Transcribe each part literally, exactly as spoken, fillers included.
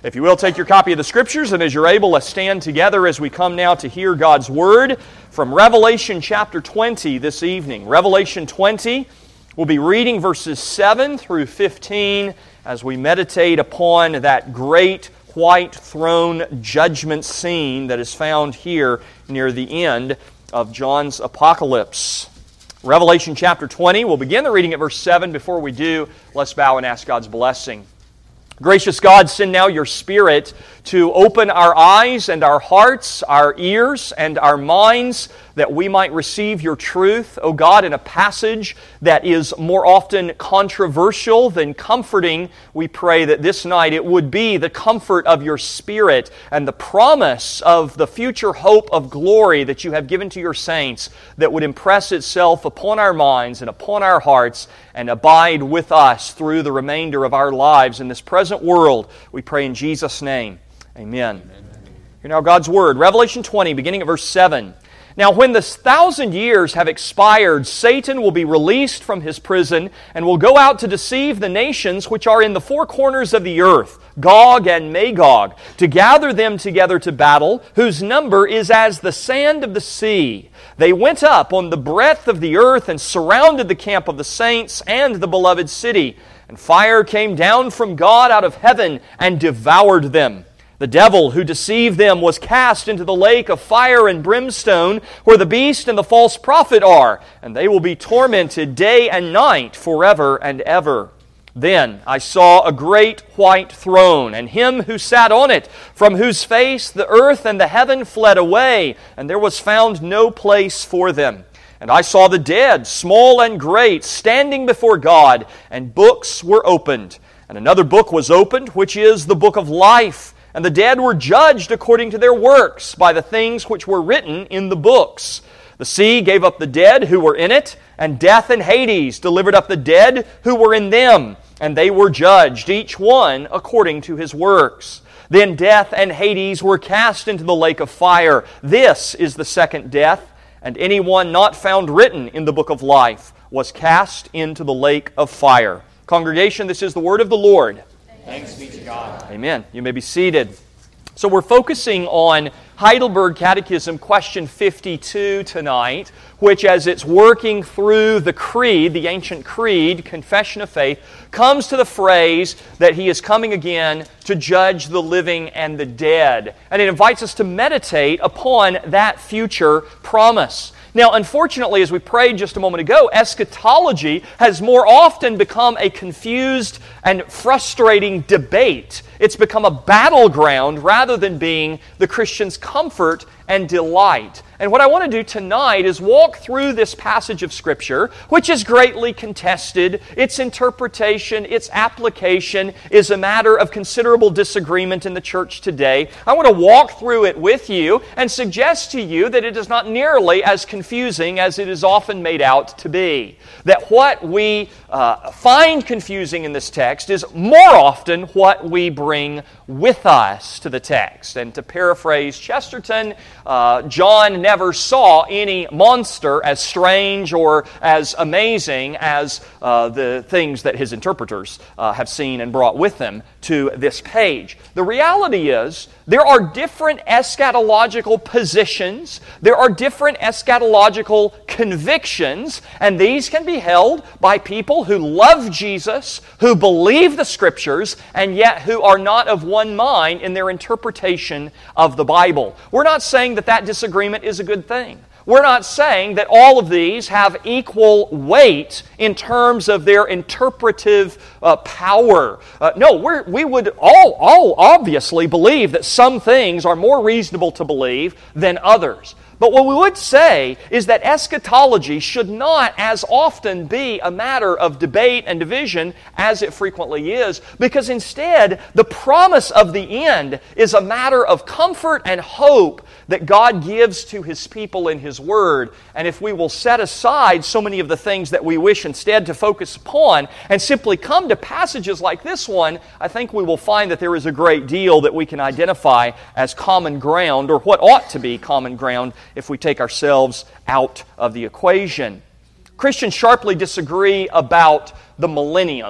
If you will, take your copy of the Scriptures, and as you're able, let's stand together as we come now to hear God's Word from Revelation chapter twenty this evening. Revelation twenty, we'll be reading verses seven through fifteen as we meditate upon that great white throne judgment scene that is found here near the end of John's Apocalypse. Revelation chapter twenty, we'll begin the reading at verse seven. Before we do, let's bow and ask God's blessing. Gracious God, send now your Spirit to open our eyes and our hearts, our ears and our minds, that we might receive your truth, O God, in a passage that is more often controversial than comforting. We pray that this night it would be the comfort of your Spirit and the promise of the future hope of glory that you have given to your saints that would impress itself upon our minds and upon our hearts and abide with us through the remainder of our lives in this present world. We pray in Jesus' name. Amen. Amen. Hear now God's Word. Revelation twenty, beginning at verse seven. Now when the thousand years have expired, Satan will be released from his prison and will go out to deceive the nations which are in the four corners of the earth, Gog and Magog, to gather them together to battle, whose number is as the sand of the sea. They went up on the breadth of the earth and surrounded the camp of the saints and the beloved city. And fire came down from God out of heaven and devoured them. The devil who deceived them was cast into the lake of fire and brimstone, where the beast and the false prophet are, and they will be tormented day and night forever and ever. Then I saw a great white throne, and him who sat on it, from whose face the earth and the heaven fled away, and there was found no place for them. And I saw the dead, small and great, standing before God, and books were opened. And another book was opened, which is the book of life. And the dead were judged according to their works by the things which were written in the books. The sea gave up the dead who were in it, and death and Hades delivered up the dead who were in them. And they were judged, each one according to his works. Then death and Hades were cast into the lake of fire. This is the second death, and anyone not found written in the book of life was cast into the lake of fire. Congregation, this is the word of the Lord. Thanks be to God. Amen. You may be seated. So we're focusing on Heidelberg Catechism question fifty-two tonight, which as it's working through the creed, the ancient creed, confession of faith, comes to the phrase that He is coming again to judge the living and the dead. And it invites us to meditate upon that future promise. Now, unfortunately, as we prayed just a moment ago, eschatology has more often become a confused and frustrating debate. It's become a battleground rather than being the Christian's comfort and delight. And what I want to do tonight is walk through this passage of Scripture, which is greatly contested. Its interpretation, its application is a matter of considerable disagreement in the church today. I want to walk through it with you and suggest to you that it is not nearly as confusing as it is often made out to be. That what we uh, find confusing in this text is more often what we bring with us to the text. And to paraphrase Chesterton, uh, John never saw any monster as strange or as amazing as uh, the things that his interpreters uh, have seen and brought with them to this page. The reality is, there are different eschatological positions, there are different eschatological convictions, and these can be held by people who love Jesus, who believe the Scriptures, and yet who are not of one mind in their interpretation of the Bible. We're not saying that that disagreement is a good thing. We're not saying that all of these have equal weight in terms of their interpretive uh, power. Uh, no, we're, we would all, all obviously believe that some things are more reasonable to believe than others. But what we would say is that eschatology should not as often be a matter of debate and division as it frequently is, because instead the promise of the end is a matter of comfort and hope that God gives to His people in His Word. And if we will set aside so many of the things that we wish instead to focus upon and simply come to passages like this one, I think we will find that there is a great deal that we can identify as common ground, or what ought to be common ground if we take ourselves out of the equation. Christians sharply disagree about the millennium.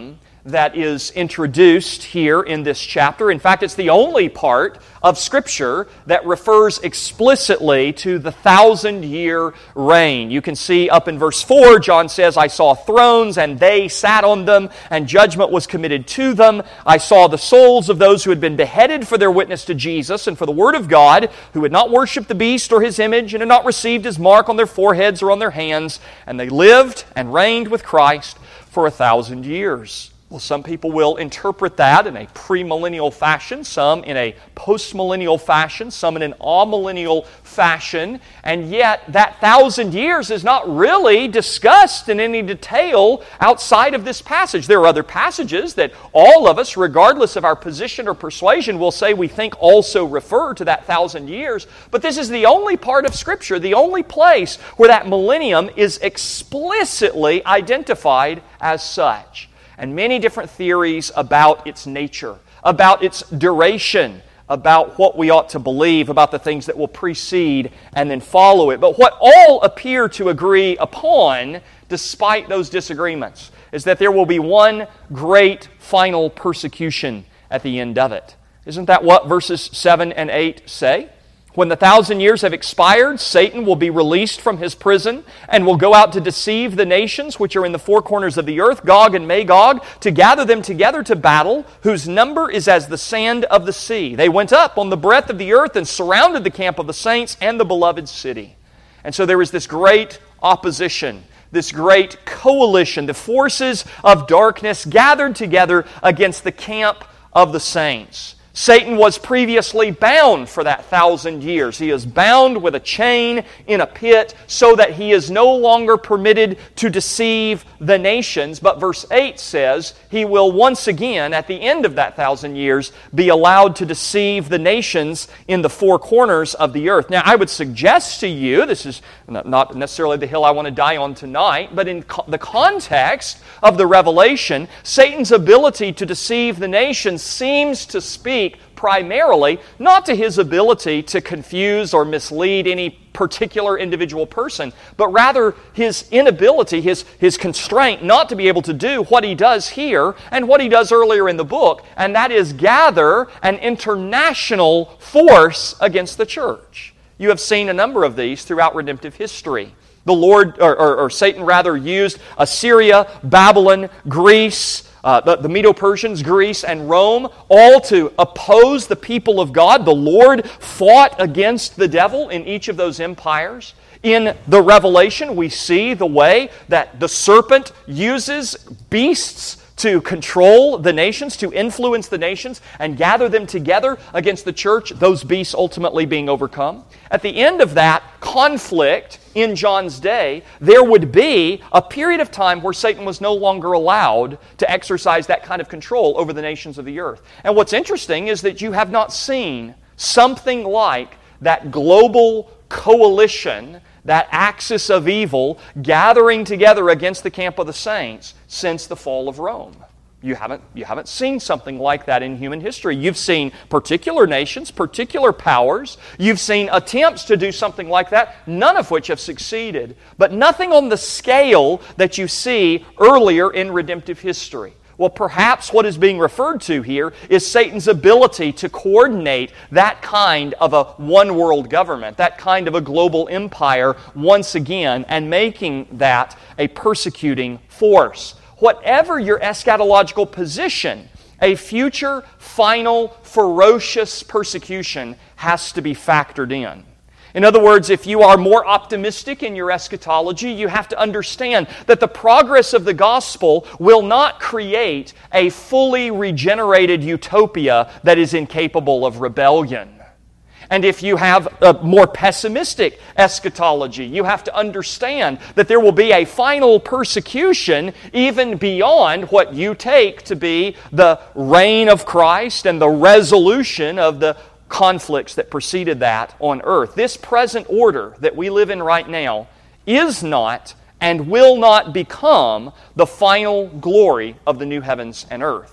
that is introduced here in this chapter. In fact, it's the only part of Scripture that refers explicitly to the thousand-year reign. You can see up in verse four, John says, I saw thrones, and they sat on them, and judgment was committed to them. I saw the souls of those who had been beheaded for their witness to Jesus and for the Word of God, who had not worshipped the beast or his image, and had not received his mark on their foreheads or on their hands, and they lived and reigned with Christ for a thousand years. Well, some people will interpret that in a premillennial fashion, some in a postmillennial fashion, some in an amillennial fashion, and yet that thousand years is not really discussed in any detail outside of this passage. There are other passages that all of us, regardless of our position or persuasion, will say we think also refer to that thousand years, but this is the only part of Scripture, the only place where that millennium is explicitly identified as such. And many different theories about its nature, about its duration, about what we ought to believe, about the things that will precede and then follow it. But what all appear to agree upon, despite those disagreements, is that there will be one great final persecution at the end of it. Isn't that what verses seven and eight say? When the thousand years have expired, Satan will be released from his prison and will go out to deceive the nations which are in the four corners of the earth, Gog and Magog, to gather them together to battle, whose number is as the sand of the sea. They went up on the breadth of the earth and surrounded the camp of the saints and the beloved city. And so there is this great opposition, this great coalition, the forces of darkness gathered together against the camp of the saints. Satan was previously bound for that thousand years. He is bound with a chain in a pit so that he is no longer permitted to deceive the nations. But verse eight says he will once again, at the end of that thousand years, be allowed to deceive the nations in the four corners of the earth. Now, I would suggest to you, this is not necessarily the hill I want to die on tonight, but in the context of the Revelation, Satan's ability to deceive the nations seems to speak primarily not to his ability to confuse or mislead any particular individual person, but rather his inability, his, his constraint not to be able to do what he does here and what he does earlier in the book, and that is gather an international force against the church. You have seen a number of these throughout redemptive history. The Lord, or, or, or Satan rather, used Assyria, Babylon, Greece, Uh, the, the Medo-Persians, Greece, and Rome, all to oppose the people of God. The Lord fought against the devil in each of those empires. In the Revelation, we see the way that the serpent uses beasts to control the nations, to influence the nations, and gather them together against the church, those beasts ultimately being overcome. At the end of that conflict in John's day, there would be a period of time where Satan was no longer allowed to exercise that kind of control over the nations of the earth. And what's interesting is that you have not seen something like that global coalition, that axis of evil gathering together against the camp of the saints since the fall of Rome. You haven't, you haven't seen something like that in human history. You've seen particular nations, particular powers. You've seen attempts to do something like that, none of which have succeeded. But nothing on the scale that you see earlier in redemptive history. Well, perhaps what is being referred to here is Satan's ability to coordinate that kind of a one-world government, that kind of a global empire once again, and making that a persecuting force. Whatever your eschatological position, a future, final, ferocious persecution has to be factored in. In other words, if you are more optimistic in your eschatology, you have to understand that the progress of the gospel will not create a fully regenerated utopia that is incapable of rebellion. And if you have a more pessimistic eschatology, you have to understand that there will be a final persecution even beyond what you take to be the reign of Christ and the resolution of the conflicts that preceded that on earth. This present order that we live in right now is not and will not become the final glory of the new heavens and earth.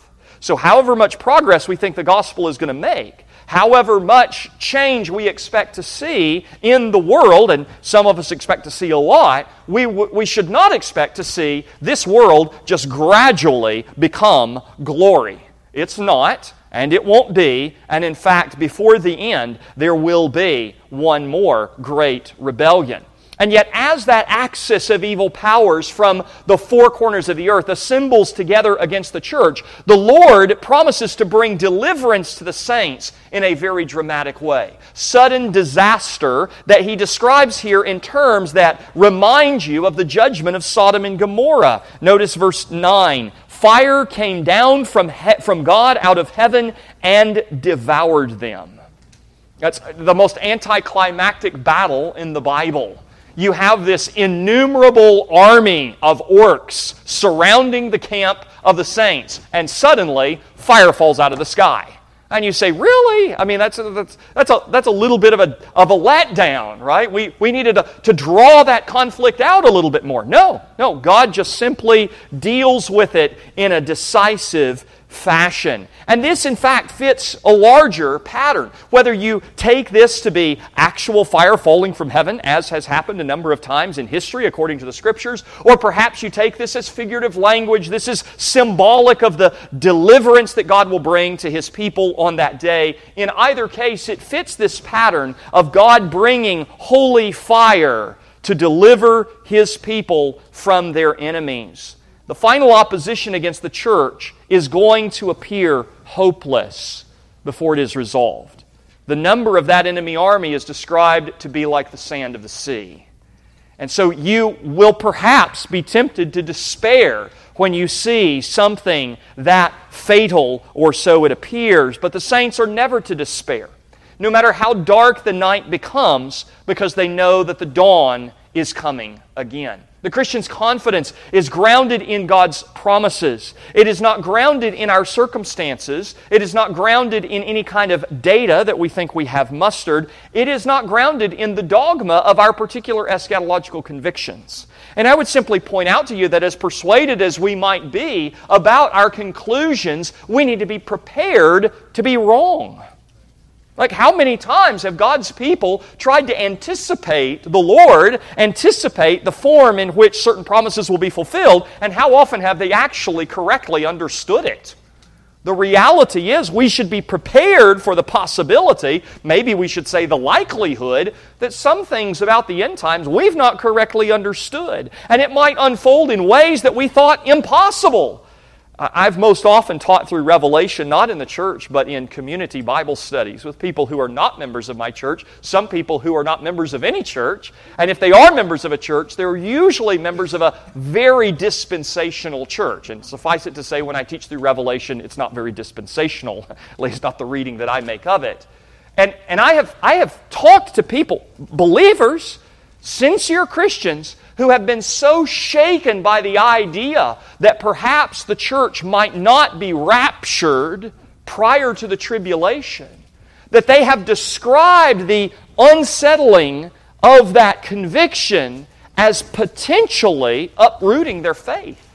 So however much progress we think the gospel is going to make, however much change we expect to see in the world, and some of us expect to see a lot, we, we should not expect to see this world just gradually become glory. It's not, and it won't be, and in fact, before the end, there will be one more great rebellion. And yet, as that axis of evil powers from the four corners of the earth assembles together against the church, the Lord promises to bring deliverance to the saints in a very dramatic way. Sudden disaster that He describes here in terms that remind you of the judgment of Sodom and Gomorrah. Notice verse nine. Fire came down from, he- from God out of heaven and devoured them. That's the most anticlimactic battle in the Bible. You have this innumerable army of orcs surrounding the camp of the saints, and suddenly fire falls out of the sky. And you say, really? I mean, that's a, that's, that's a, that's a little bit of a, of a letdown, right? We, we needed to, to draw that conflict out a little bit more. No, no, God just simply deals with it in a decisive fashion. And this, in fact, fits a larger pattern. Whether you take this to be actual fire falling from heaven, as has happened a number of times in history according to the Scriptures, or perhaps you take this as figurative language, this is symbolic of the deliverance that God will bring to His people on that day. In either case, it fits this pattern of God bringing holy fire to deliver His people from their enemies. The final opposition against the church is going to appear hopeless before it is resolved. The number of that enemy army is described to be like the sand of the sea. And so you will perhaps be tempted to despair when you see something that fatal, or so it appears. But the saints are never to despair, no matter how dark the night becomes, because they know that the dawn is coming again. The Christian's confidence is grounded in God's promises. It is not grounded in our circumstances. It is not grounded in any kind of data that we think we have mustered. It is not grounded in the dogma of our particular eschatological convictions. And I would simply point out to you that as persuaded as we might be about our conclusions, we need to be prepared to be wrong. Like, how many times have God's people tried to anticipate the Lord, anticipate the form in which certain promises will be fulfilled, and how often have they actually correctly understood it? The reality is we should be prepared for the possibility, maybe we should say the likelihood, that some things about the end times we've not correctly understood. And it might unfold in ways that we thought impossible. I've most often taught through Revelation, not in the church, but in community Bible studies with people who are not members of my church, some people who are not members of any church. And if they are members of a church, they're usually members of a very dispensational church. And suffice it to say, when I teach through Revelation, it's not very dispensational, at least not the reading that I make of it. And, and I have, I have talked to people, believers, sincere Christians, who have been so shaken by the idea that perhaps the church might not be raptured prior to the tribulation, that they have described the unsettling of that conviction as potentially uprooting their faith.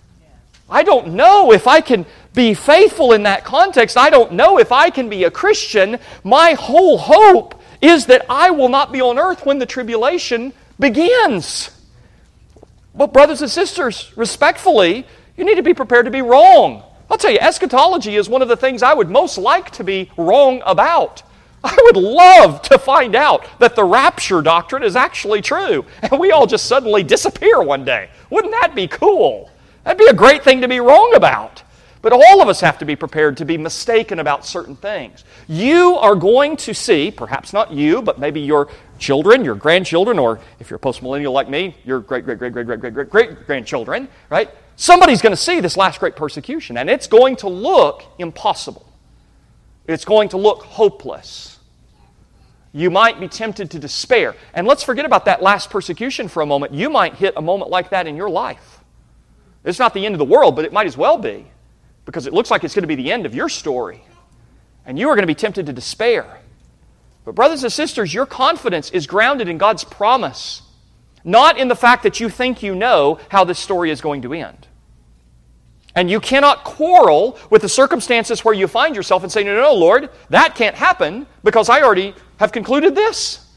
I don't know if I can be faithful in that context. I don't know if I can be a Christian. My whole hope is that I will not be on earth when the tribulation begins. But brothers and sisters, respectfully, you need to be prepared to be wrong. I'll tell you, eschatology is one of the things I would most like to be wrong about. I would love to find out that the rapture doctrine is actually true, and we all just suddenly disappear one day. Wouldn't that be cool? That'd be a great thing to be wrong about. But all of us have to be prepared to be mistaken about certain things. You are going to see, perhaps not you, but maybe your children, your grandchildren, or if you're a postmillennial like me, your great, great, great, great, great, great, great, great grandchildren, right? Somebody's going to see this last great persecution, and it's going to look impossible. It's going to look hopeless. You might be tempted to despair. And let's forget about that last persecution for a moment. You might hit a moment like that in your life. It's not the end of the world, but it might as well be, because it looks like it's going to be the end of your story. And you are going to be tempted to despair. But brothers and sisters, your confidence is grounded in God's promise, not in the fact that you think you know how this story is going to end. And you cannot quarrel with the circumstances where you find yourself and say, no, no, no, Lord, that can't happen because I already have concluded this.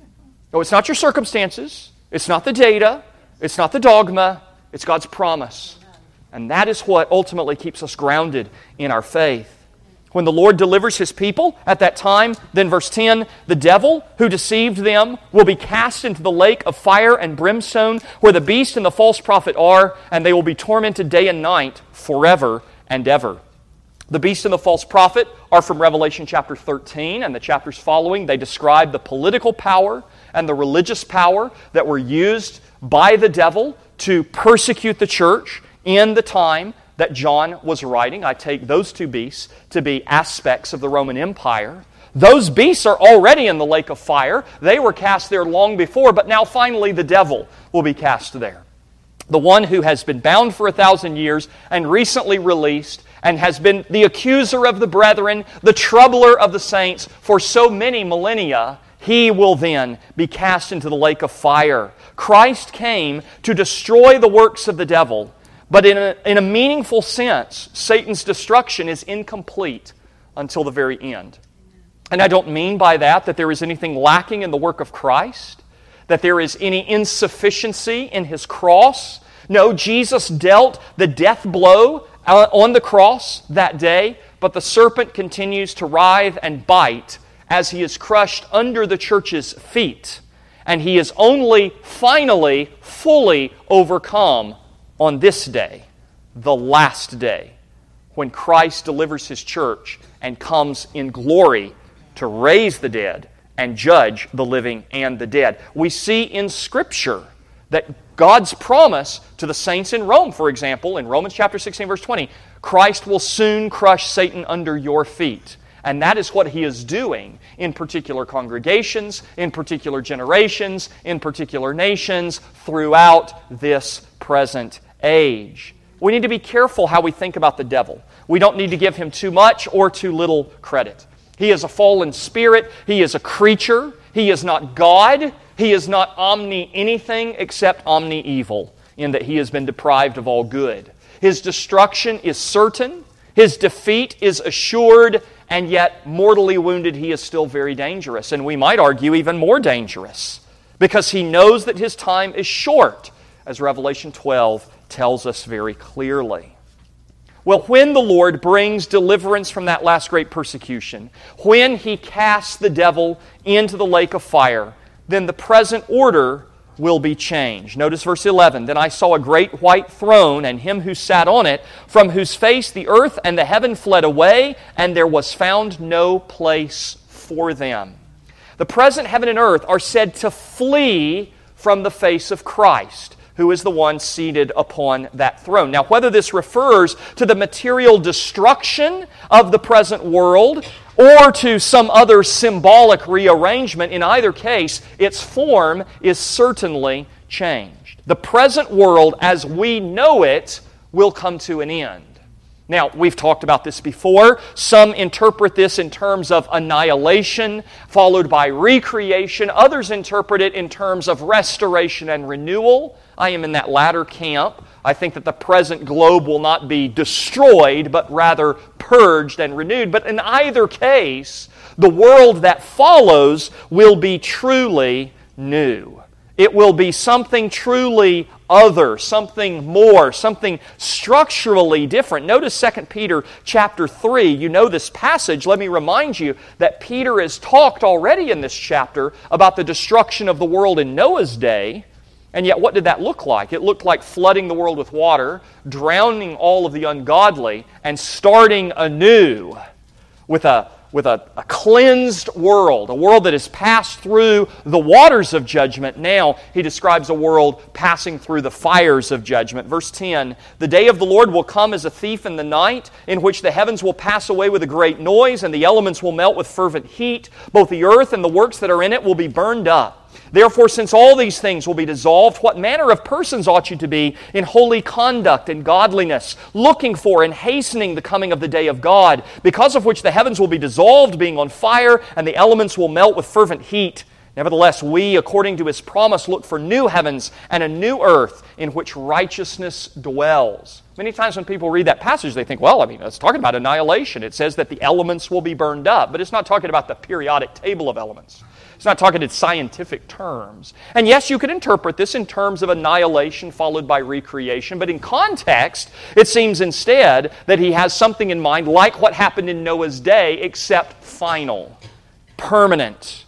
No, it's not your circumstances. It's not the data. It's not the dogma. It's God's promise. And that is what ultimately keeps us grounded in our faith. When the Lord delivers His people at that time, then verse ten, the devil who deceived them will be cast into the lake of fire and brimstone where the beast and the false prophet are, and they will be tormented day and night forever and ever. The beast and the false prophet are from Revelation chapter thirteen, and the chapters following, they describe the political power and the religious power that were used by the devil to persecute the church in the time that John was writing. I take those two beasts to be aspects of the Roman Empire. Those beasts are already in the lake of fire. They were cast there long before, but now finally the devil will be cast there. The one who has been bound for a thousand years and recently released and has been the accuser of the brethren, the troubler of the saints for so many millennia, he will then be cast into the lake of fire. Christ came to destroy the works of the devil. But in a, in a meaningful sense, Satan's destruction is incomplete until the very end. And I don't mean by that that there is anything lacking in the work of Christ, that there is any insufficiency in His cross. No, Jesus dealt the death blow on the cross that day, but the serpent continues to writhe and bite as he is crushed under the church's feet. And he is only finally, fully overcome on this day, the last day, when Christ delivers His church and comes in glory to raise the dead and judge the living and the dead. We see in Scripture that God's promise to the saints in Rome, for example, in Romans chapter sixteen, verse twenty, Christ will soon crush Satan under your feet. And that is what He is doing in particular congregations, in particular generations, in particular nations, throughout this present age. We need to be careful how we think about the devil. We don't need to give him too much or too little credit. He is a fallen spirit. He is a creature. He is not God. He is not omni-anything except omni-evil, in that he has been deprived of all good. His destruction is certain. His defeat is assured, and yet mortally wounded he is still very dangerous, and we might argue even more dangerous, because he knows that his time is short, as Revelation twelve tells us very clearly. Well, when the Lord brings deliverance from that last great persecution, when He casts the devil into the lake of fire, then the present order will be changed. Notice verse eleven. Then I saw a great white throne, and Him who sat on it, from whose face the earth and the heaven fled away, and there was found no place for them. The present heaven and earth are said to flee from the face of Christ, who is the one seated upon that throne. Now, whether this refers to the material destruction of the present world or to some other symbolic rearrangement, in either case, its form is certainly changed. The present world, as we know it, will come to an end. Now, we've talked about this before. Some interpret this in terms of annihilation, followed by recreation. Others interpret it in terms of restoration and renewal. I am in that latter camp. I think that the present globe will not be destroyed, but rather purged and renewed. But in either case, the world that follows will be truly new. It will be something truly other, something more, something structurally different. Notice Second Peter chapter three. You know this passage. Let me remind you that Peter has talked already in this chapter about the destruction of the world in Noah's day. And yet, what did that look like? It looked like flooding the world with water, drowning all of the ungodly, and starting anew with a with a, a cleansed world, a world that has passed through the waters of judgment. Now he describes a world passing through the fires of judgment. Verse ten, the day of the Lord will come as a thief in the night, in which the heavens will pass away with a great noise, and the elements will melt with fervent heat. Both the earth and the works that are in it will be burned up. Therefore, since all these things will be dissolved, what manner of persons ought you to be in holy conduct and godliness, looking for and hastening the coming of the day of God, because of which the heavens will be dissolved, being on fire, and the elements will melt with fervent heat. Nevertheless, we, according to His promise, look for new heavens and a new earth in which righteousness dwells. Let Many times when people read that passage, they think, well, I mean, it's talking about annihilation. It says that the elements will be burned up, but it's not talking about the periodic table of elements. It's not talking in scientific terms. And yes, you could interpret this in terms of annihilation followed by recreation, but in context, it seems instead that he has something in mind like what happened in Noah's day, except final, permanent,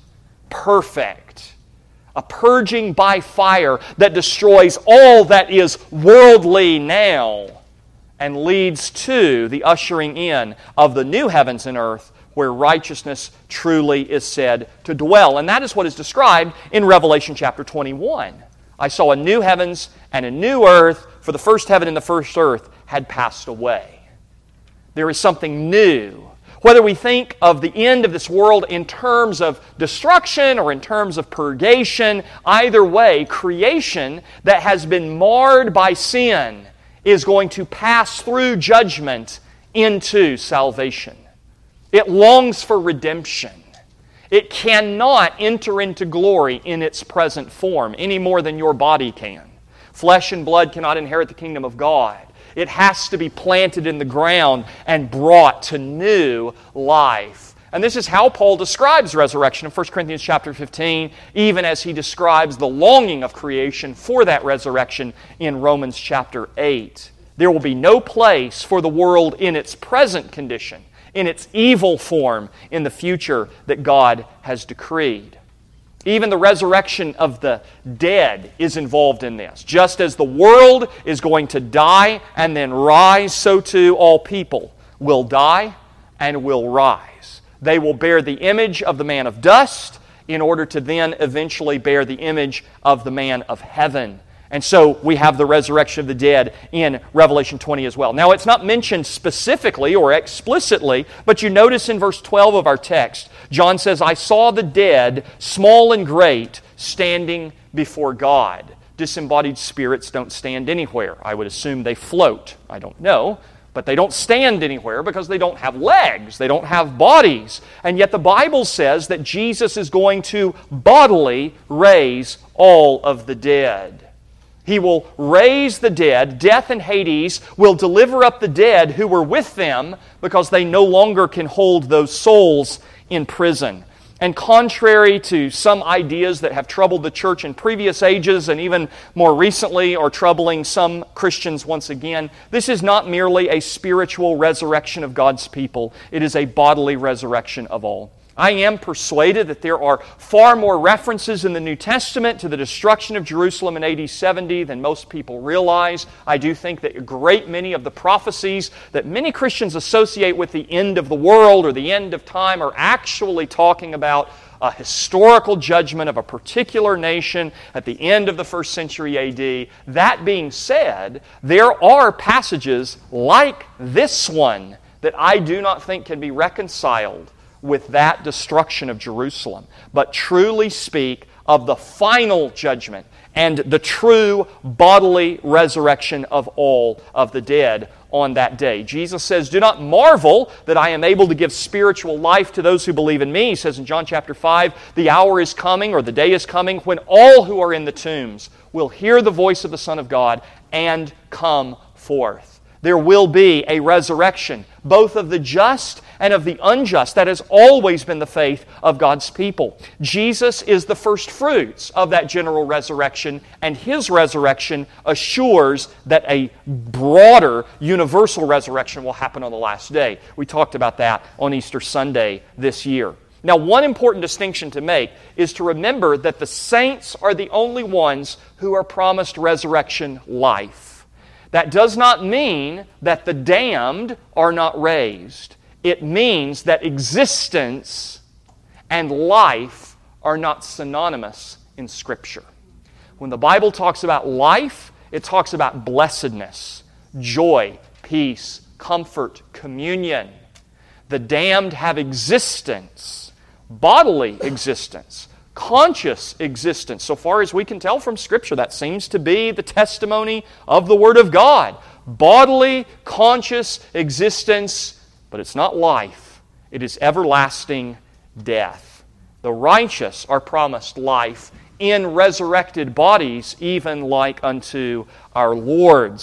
perfect. A purging by fire that destroys all that is worldly now and leads to the ushering in of the new heavens and earth where righteousness truly is said to dwell. And that is what is described in Revelation chapter twenty-one. I saw a new heavens and a new earth, for the first heaven and the first earth had passed away. There is something new. Whether we think of the end of this world in terms of destruction or in terms of purgation, either way, creation that has been marred by sin is going to pass through judgment into salvation. It longs for redemption. It cannot enter into glory in its present form any more than your body can. Flesh and blood cannot inherit the kingdom of God. It has to be planted in the ground and brought to new life. And this is how Paul describes resurrection in First Corinthians chapter fifteen, even as he describes the longing of creation for that resurrection in Romans chapter eight. There will be no place for the world in its present condition, in its evil form, in the future that God has decreed. Even the resurrection of the dead is involved in this. Just as the world is going to die and then rise, so too all people will die and will rise. They will bear the image of the man of dust in order to then eventually bear the image of the man of heaven. And so we have the resurrection of the dead in Revelation twenty as well. Now, it's not mentioned specifically or explicitly, but you notice in verse twelve of our text, John says, I saw the dead, small and great, standing before God. Disembodied spirits don't stand anywhere. I would assume they float. I don't know. But they don't stand anywhere because they don't have legs. They don't have bodies. And yet the Bible says that Jesus is going to bodily raise all of the dead. He will raise the dead. Death and Hades will deliver up the dead who were with them because they no longer can hold those souls in prison. And contrary to some ideas that have troubled the church in previous ages and even more recently are troubling some Christians once again, this is not merely a spiritual resurrection of God's people. It is a bodily resurrection of all. I am persuaded that there are far more references in the New Testament to the destruction of Jerusalem in A D seventy than most people realize. I do think that a great many of the prophecies that many Christians associate with the end of the world or the end of time are actually talking about a historical judgment of a particular nation at the end of the first century A D. That being said, there are passages like this one that I do not think can be reconciled with that destruction of Jerusalem, but truly speak of the final judgment and the true bodily resurrection of all of the dead on that day. Jesus says, do not marvel that I am able to give spiritual life to those who believe in me. He says in John chapter five, the hour is coming, or the day is coming, when all who are in the tombs will hear the voice of the Son of God and come forth. There will be a resurrection, both of the just and of the unjust. That has always been the faith of God's people. Jesus is the first fruits of that general resurrection, and His resurrection assures that a broader, universal resurrection will happen on the last day. We talked about that on Easter Sunday this year. Now, one important distinction to make is to remember that the saints are the only ones who are promised resurrection life. That does not mean that the damned are not raised. It means that existence and life are not synonymous in Scripture. When the Bible talks about life, it talks about blessedness, joy, peace, comfort, communion. The damned have existence, bodily existence, conscious existence. So far as we can tell from Scripture, that seems to be the testimony of the Word of God. Bodily, conscious existence, but it's not life. It is everlasting death. The righteous are promised life in resurrected bodies, even like unto our Lord's.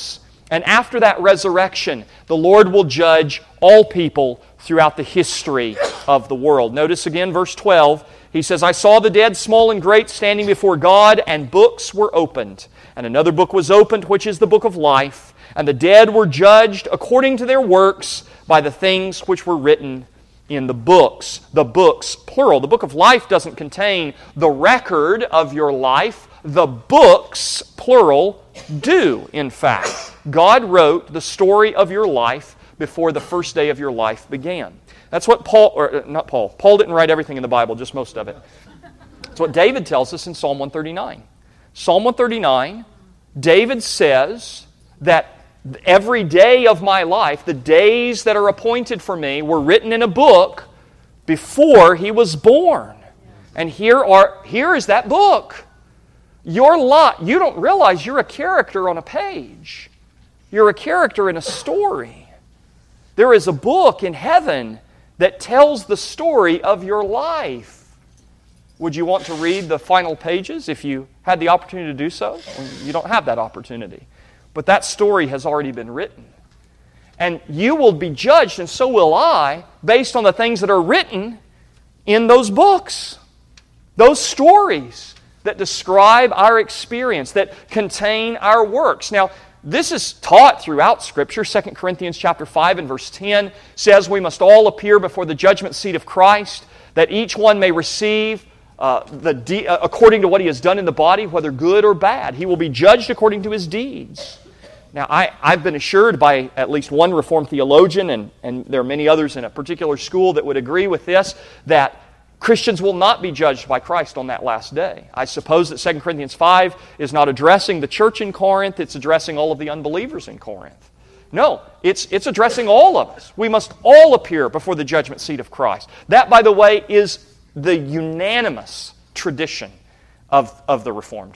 And after that resurrection, the Lord will judge all people throughout the history of the world. Notice again verse twelve. He says, I saw the dead, small and great, standing before God, and books were opened. And another book was opened, which is the book of life. And the dead were judged according to their works by the things which were written in the books. The books, plural. The book of life doesn't contain the record of your life. The books, plural, do, in fact. God wrote the story of your life before the first day of your life began. That's what Paul, or not Paul, Paul didn't write everything in the Bible, just most of it. That's what David tells us in Psalm one thirty-nine. Psalm one thirty-nine, David says that every day of my life, the days that are appointed for me, were written in a book before he was born. And here are here is that book. Your lot, you don't realize you're a character on a page. You're a character in a story. There is a book in heaven that tells the story of your life. Would you want to read the final pages if you had the opportunity to do so? Well, you don't have that opportunity. But that story has already been written. And you will be judged, and so will I, based on the things that are written in those books. Those stories that describe our experience, that contain our works. Now, this is taught throughout Scripture. Second Corinthians chapter five and verse ten says we must all appear before the judgment seat of Christ, that each one may receive uh, the de- uh, according to what he has done in the body, whether good or bad. He will be judged according to his deeds. Now, I, I've been assured by at least one Reformed theologian, and, and there are many others in a particular school that would agree with this, that Christians will not be judged by Christ on that last day. I suppose that Second Corinthians five is not addressing the church in Corinth, it's addressing all of the unbelievers in Corinth. No, it's, it's addressing all of us. We must all appear before the judgment seat of Christ. That, by the way, is the unanimous tradition of, of the Reformed.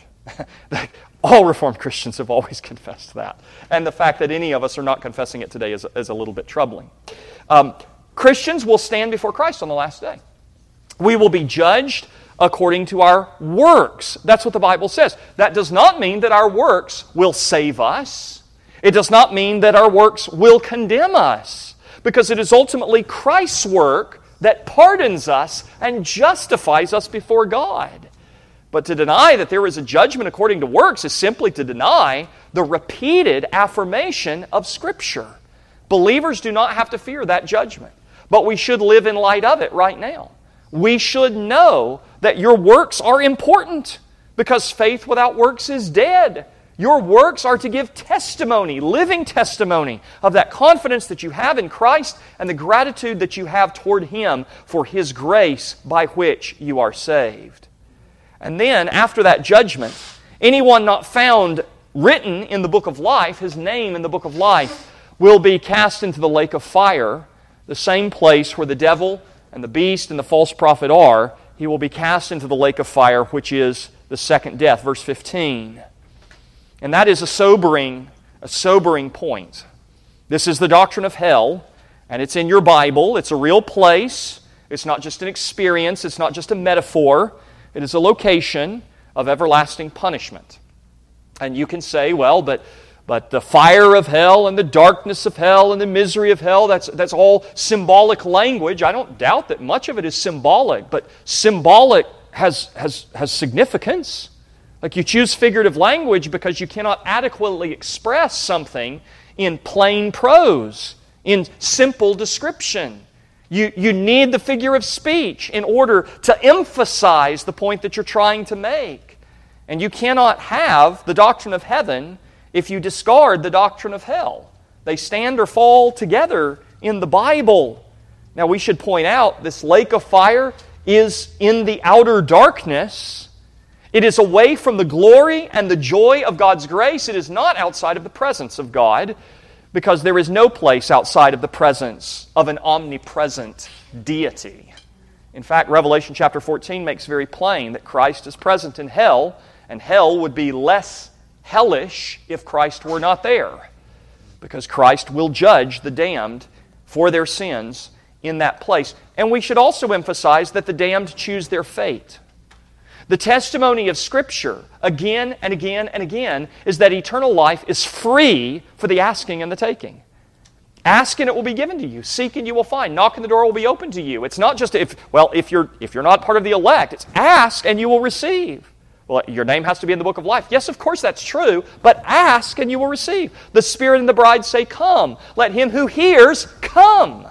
All Reformed Christians have always confessed that. And the fact that any of us are not confessing it today is, is a little bit troubling. Um, Christians will stand before Christ on the last day. We will be judged according to our works. That's what the Bible says. That does not mean that our works will save us. It does not mean that our works will condemn us, because it is ultimately Christ's work that pardons us and justifies us before God. But to deny that there is a judgment according to works is simply to deny the repeated affirmation of Scripture. Believers do not have to fear that judgment, but we should live in light of it right now. We should know that your works are important, because faith without works is dead. Your works are to give testimony, living testimony, of that confidence that you have in Christ and the gratitude that you have toward Him for His grace by which you are saved. And then, after that judgment, anyone not found written in the book of life, his name in the book of life, will be cast into the lake of fire, the same place where the devil and the beast and the false prophet are. He will be cast into the lake of fire, which is the second death. Verse fifteen. And that is a sobering, a sobering point. This is the doctrine of hell, and it's in your Bible. It's a real place. It's not just an experience. It's not just a metaphor. It is a location of everlasting punishment. And you can say, well, but But the fire of hell and the darkness of hell and the misery of hell, that's, that's all symbolic language. I don't doubt that much of it is symbolic, but symbolic has, has, has significance. Like, you choose figurative language because you cannot adequately express something in plain prose, in simple description. You, you need the figure of speech in order to emphasize the point that you're trying to make. And you cannot have the doctrine of heaven if you discard the doctrine of hell. They stand or fall together in the Bible. Now, we should point out this lake of fire is in the outer darkness. It is away from the glory and the joy of God's grace. It is not outside of the presence of God, because there is no place outside of the presence of an omnipresent deity. In fact, Revelation chapter fourteen makes very plain that Christ is present in hell, and hell would be less hellish if Christ were not there, because Christ will judge the damned for their sins in that place. And we should also emphasize that the damned choose their fate. The testimony of Scripture, again and again and again, is that eternal life is free for the asking and the taking. Ask and it will be given to you. Seek and you will find. Knock and the door will be opened to you. It's not just if, well, if you're, if you're not part of the elect, it's ask and you will receive. Well, your name has to be in the book of life. Yes, of course that's true, but ask and you will receive. The Spirit and the bride say, come. Let him who hears come.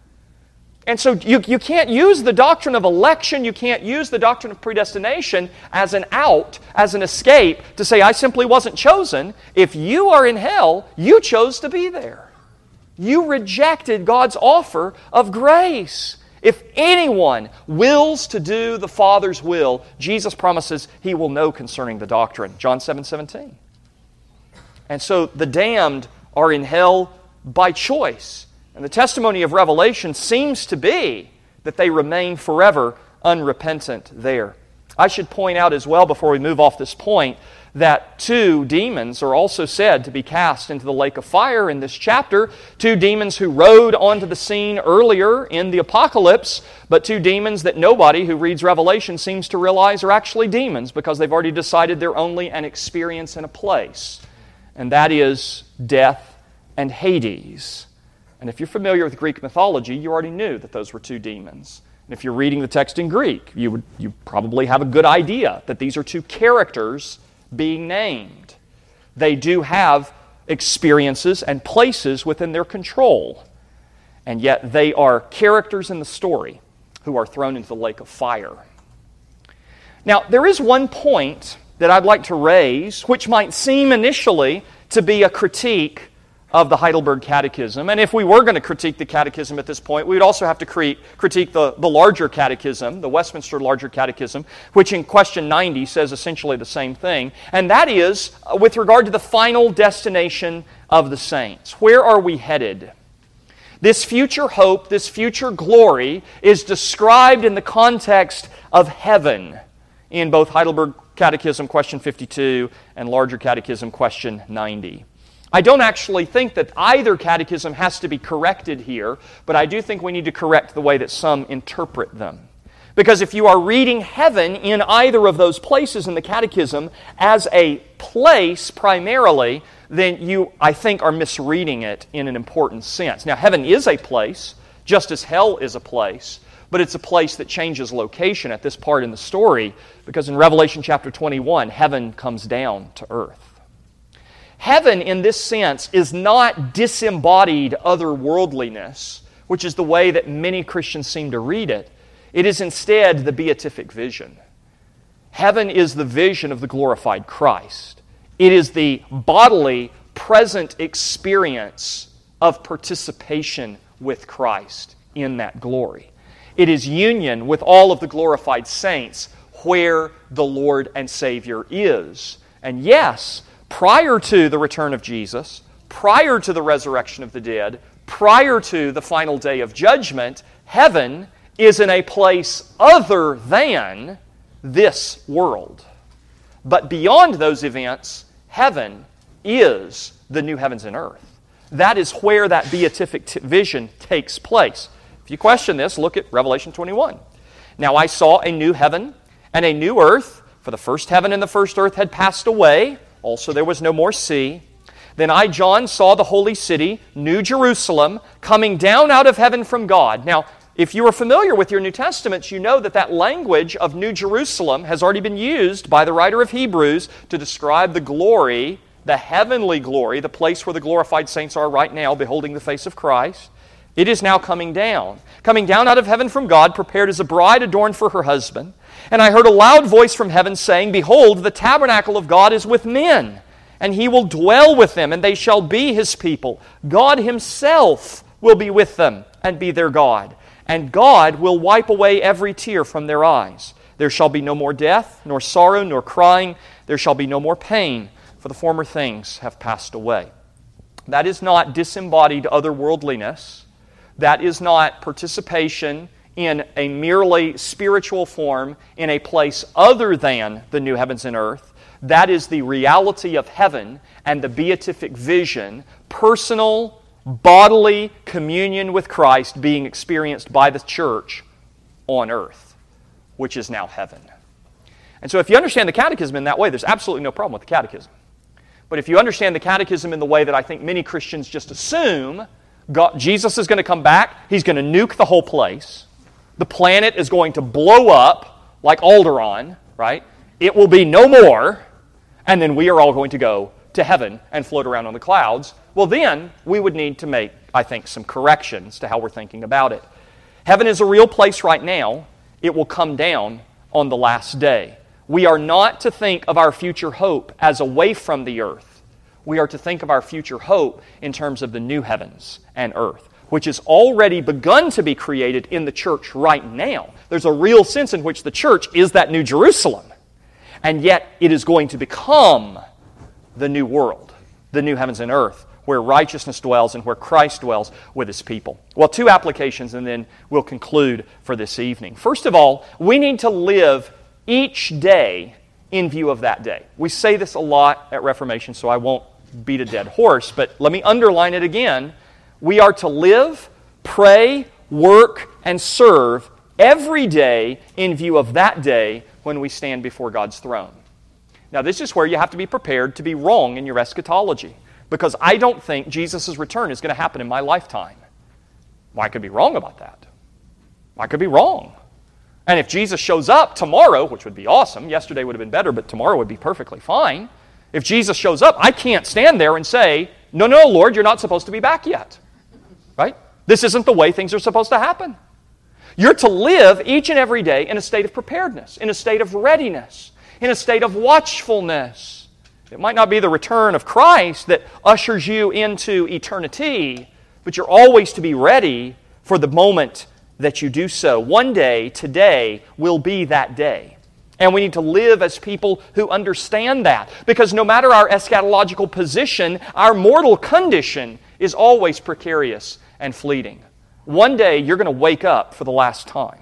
And so you, you can't use the doctrine of election, you can't use the doctrine of predestination as an out, as an escape, to say, I simply wasn't chosen. If you are in hell, you chose to be there. You rejected God's offer of grace. If anyone wills to do the Father's will, Jesus promises He will know concerning the doctrine. John seven seventeen. And so the damned are in hell by choice. And the testimony of Revelation seems to be that they remain forever unrepentant there. I should point out as well, before we move off this point, that two demons are also said to be cast into the lake of fire in this chapter. Two demons who rode onto the scene earlier in the apocalypse, but two demons that nobody who reads Revelation seems to realize are actually demons, because they've already decided they're only an experience in a place. And that is death and Hades. And if you're familiar with Greek mythology, you already knew that those were two demons. And if you're reading the text in Greek, you would you probably have a good idea that these are two characters being named. They do have experiences and places within their control. And yet they are characters in the story who are thrown into the lake of fire. Now, there is one point that I'd like to raise, which might seem initially to be a critique of the Heidelberg Catechism. And if we were going to critique the Catechism at this point, we would also have to cre- critique the, the larger Catechism, the Westminster Larger Catechism, which in question ninety says essentially the same thing. And that is uh, with regard to the final destination of the saints. Where are we headed? This future hope, this future glory is described in the context of heaven in both Heidelberg Catechism question fifty-two and Larger Catechism question ninety. I don't actually think that either catechism has to be corrected here, but I do think we need to correct the way that some interpret them. Because if you are reading heaven in either of those places in the catechism as a place primarily, then you, I think, are misreading it in an important sense. Now, heaven is a place, just as hell is a place, but it's a place that changes location at this part in the story, because in Revelation chapter twenty-one, heaven comes down to earth. Heaven, in this sense, is not disembodied otherworldliness, which is the way that many Christians seem to read it. It is instead the beatific vision. Heaven is the vision of the glorified Christ. It is the bodily, present experience of participation with Christ in that glory. It is union with all of the glorified saints where the Lord and Savior is. And yes, prior to the return of Jesus, prior to the resurrection of the dead, prior to the final day of judgment, heaven is in a place other than this world. But beyond those events, heaven is the new heavens and earth. That is where that beatific t- vision takes place. If you question this, look at Revelation twenty-one. Now I saw a new heaven and a new earth, for the first heaven and the first earth had passed away. Also there was no more sea. Then I, John, saw the holy city, New Jerusalem, coming down out of heaven from God. Now, if you are familiar with your New Testaments, you know that that language of New Jerusalem has already been used by the writer of Hebrews to describe the glory, the heavenly glory, the place where the glorified saints are right now, beholding the face of Christ. It is now coming down, coming down out of heaven from God, prepared as a bride adorned for her husband. And I heard a loud voice from heaven saying, Behold, the tabernacle of God is with men, and He will dwell with them, and they shall be His people. God Himself will be with them and be their God. And God will wipe away every tear from their eyes. There shall be no more death, nor sorrow, nor crying. There shall be no more pain, for the former things have passed away. That is not disembodied otherworldliness. That is not participation in a merely spiritual form in a place other than the new heavens and earth. That is the reality of heaven and the beatific vision, personal, bodily communion with Christ being experienced by the church on earth, which is now heaven. And so if you understand the catechism in that way, there's absolutely no problem with the catechism. But if you understand the catechism in the way that I think many Christians just assume, God, Jesus is going to come back, He's going to nuke the whole place, the planet is going to blow up like Alderaan, right? It will be no more, and then we are all going to go to heaven and float around on the clouds. Well, then we would need to make, I think, some corrections to how we're thinking about it. Heaven is a real place right now. It will come down on the last day. We are not to think of our future hope as away from the earth. We are to think of our future hope in terms of the new heavens and earth, which has already begun to be created in the church right now. There's a real sense in which the church is that new Jerusalem. And yet it is going to become the new world, the new heavens and earth, where righteousness dwells and where Christ dwells with His people. Well, two applications, and then we'll conclude for this evening. First of all, we need to live each day in view of that day. We say this a lot at Reformation, so I won't beat a dead horse, but let me underline it again. We are to live, pray, work, and serve every day in view of that day when we stand before God's throne. Now, this is where you have to be prepared to be wrong in your eschatology, because I don't think Jesus' return is going to happen in my lifetime. Well, I could be wrong about that. I could be wrong. And if Jesus shows up tomorrow, which would be awesome, yesterday would have been better, but tomorrow would be perfectly fine. If Jesus shows up, I can't stand there and say, no, no, Lord, you're not supposed to be back yet. Right? This isn't the way things are supposed to happen. You're to live each and every day in a state of preparedness, in a state of readiness, in a state of watchfulness. It might not be the return of Christ that ushers you into eternity, but you're always to be ready for the moment that you do so. One day, today, will be that day. And we need to live as people who understand that. Because no matter our eschatological position, our mortal condition is always precarious and fleeting. One day, you're going to wake up for the last time.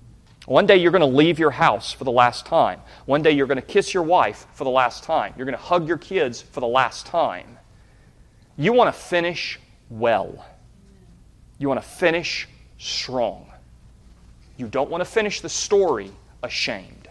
One day, you're going to leave your house for the last time. One day, you're going to kiss your wife for the last time. You're going to hug your kids for the last time. You want to finish well. You want to finish strong. You don't want to finish the story ashamed.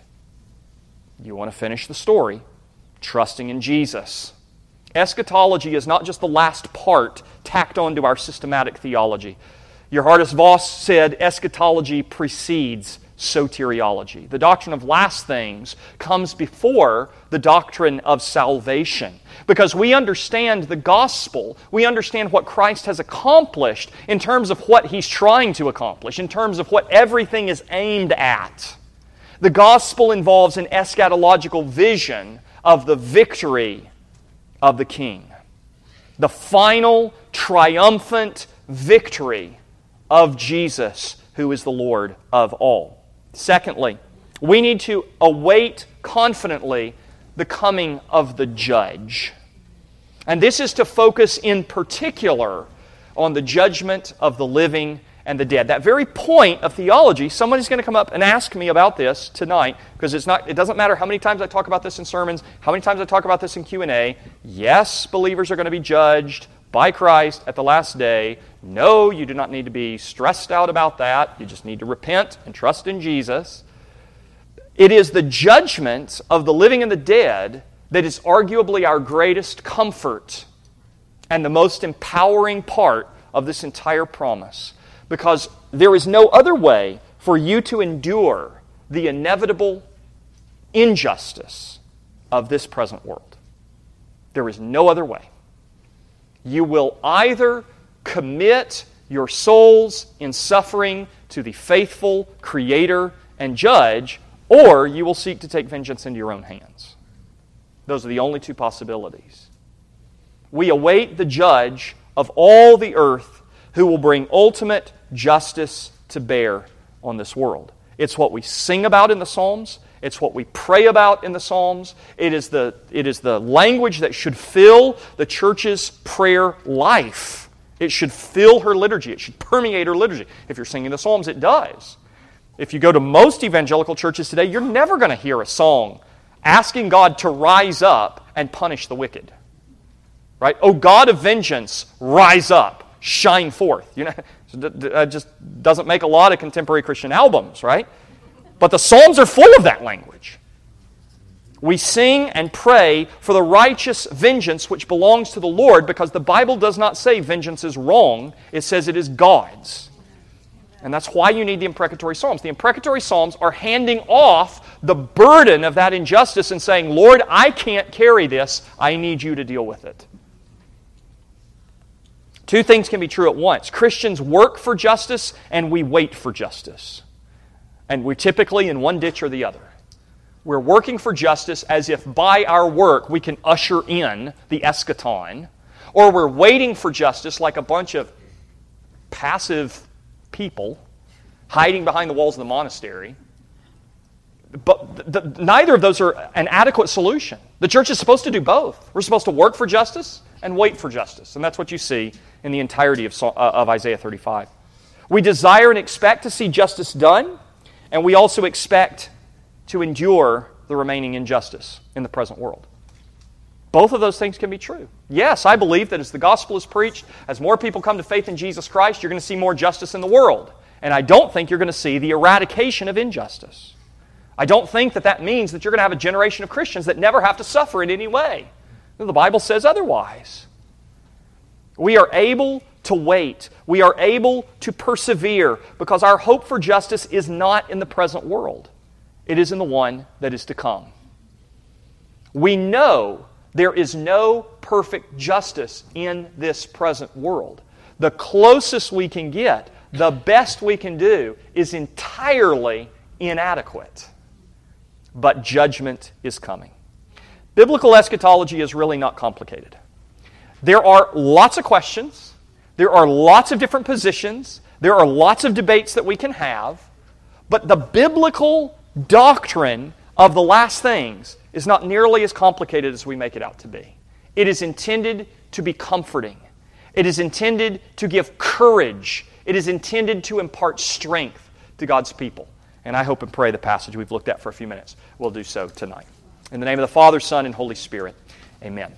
You want to finish the story trusting in Jesus. Eschatology is not just the last part tacked onto our systematic theology. Johannes Vos said eschatology precedes soteriology. The doctrine of last things comes before the doctrine of salvation. Because we understand the gospel, we understand what Christ has accomplished in terms of what He's trying to accomplish, in terms of what everything is aimed at. The gospel involves an eschatological vision of the victory of the King. The final triumphant victory of Jesus, who is the Lord of all. Secondly, we need to await confidently the coming of the judge. And this is to focus in particular on the judgment of the living and the dead. That very point of theology, somebody's going to come up and ask me about this tonight, because it's not, it doesn't matter how many times I talk about this in sermons, how many times I talk about this in Q and A. Yes, believers are going to be judged by Christ at the last day. No, you do not need to be stressed out about that. You just need to repent and trust in Jesus. It is the judgment of the living and the dead that is arguably our greatest comfort and the most empowering part of this entire promise. Because there is no other way for you to endure the inevitable injustice of this present world. There is no other way. You will either commit your souls in suffering to the faithful Creator and Judge, or you will seek to take vengeance into your own hands. Those are the only two possibilities. We await the Judge of all the earth who will bring ultimate justice to bear on this world. It's what we sing about in the Psalms. It's what we pray about in the Psalms. It is the, it is the language that should fill the church's prayer life. It should fill her liturgy. It should permeate her liturgy. If you're singing the Psalms, it does. If you go to most evangelical churches today, you're never going to hear a song asking God to rise up and punish the wicked. Right? Oh God of vengeance, rise up, shine forth. You know, it just doesn't make a lot of contemporary Christian albums, right? But the Psalms are full of that language. We sing and pray for the righteous vengeance which belongs to the Lord, because the Bible does not say vengeance is wrong. It says it is God's. And that's why you need the imprecatory psalms. The imprecatory psalms are handing off the burden of that injustice and saying, Lord, I can't carry this. I need you to deal with it. Two things can be true at once. Christians work for justice and we wait for justice. And we're typically in one ditch or the other. We're working for justice as if by our work we can usher in the eschaton, or we're waiting for justice like a bunch of passive people hiding behind the walls of the monastery. But the, the, neither of those are an adequate solution. The church is supposed to do both. We're supposed to work for justice and wait for justice. And that's what you see in the entirety of, uh, of Isaiah thirty-five. We desire and expect to see justice done, and we also expect to endure the remaining injustice in the present world. Both of those things can be true. Yes, I believe that as the gospel is preached, as more people come to faith in Jesus Christ, you're going to see more justice in the world. And I don't think you're going to see the eradication of injustice. I don't think that that means that you're going to have a generation of Christians that never have to suffer in any way. The Bible says otherwise. We are able to wait. We are able to persevere because our hope for justice is not in the present world. It is in the one that is to come. We know there is no perfect justice in this present world. The closest we can get, the best we can do, is entirely inadequate. But judgment is coming. Biblical eschatology is really not complicated. There are lots of questions. There are lots of different positions. There are lots of debates that we can have. But the biblical doctrine of the last things is not nearly as complicated as we make it out to be. It is intended to be comforting. It is intended to give courage. It is intended to impart strength to God's people. And I hope and pray the passage we've looked at for a few minutes will do so tonight. In the name of the Father, Son, and Holy Spirit, amen.